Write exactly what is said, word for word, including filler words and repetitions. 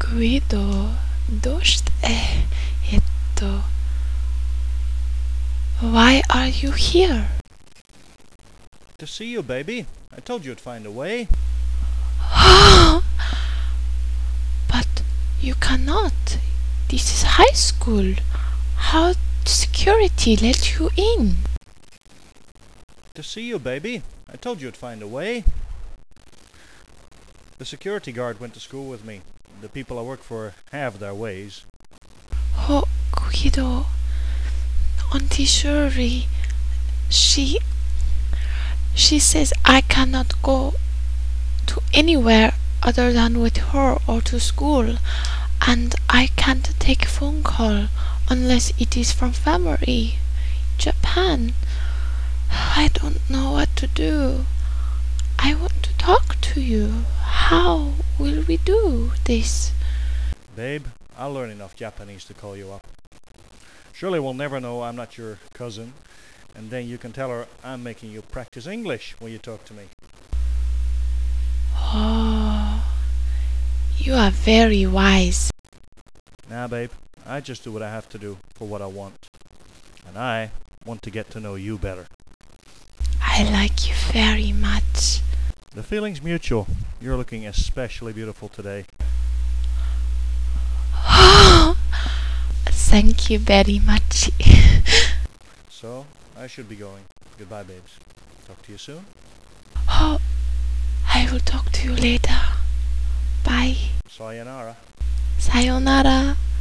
Guido, dost è etto? Why are you here? To see you, baby. I told you I'd find a way. But you cannot. This is high school. How security let you in? To see you, baby. I told you I'd find a way. The security guard went to school with me. The people I work for have their ways. Oh, Guido, Auntie Shuri, she... She says I cannot go to anywhere other than with her or to school, and I can't take a phone call unless it is from family. Japan. I don't know what to do. I want to talk to you. How will we do this? Babe, I'll learn enough Japanese to call you up. Shirley will never know I'm not your cousin, and then you can tell her I'm making you practice English when you talk to me. Oh, you are very wise. Nah, babe, I just do what I have to do for what I want. And I want to get to know you better. I like you very much. The feeling's mutual. You're looking especially beautiful today. Thank you very much. So, I should be going. Goodbye, babes. Talk to you soon. Oh, I will talk to you later. Bye. Sayonara. Sayonara.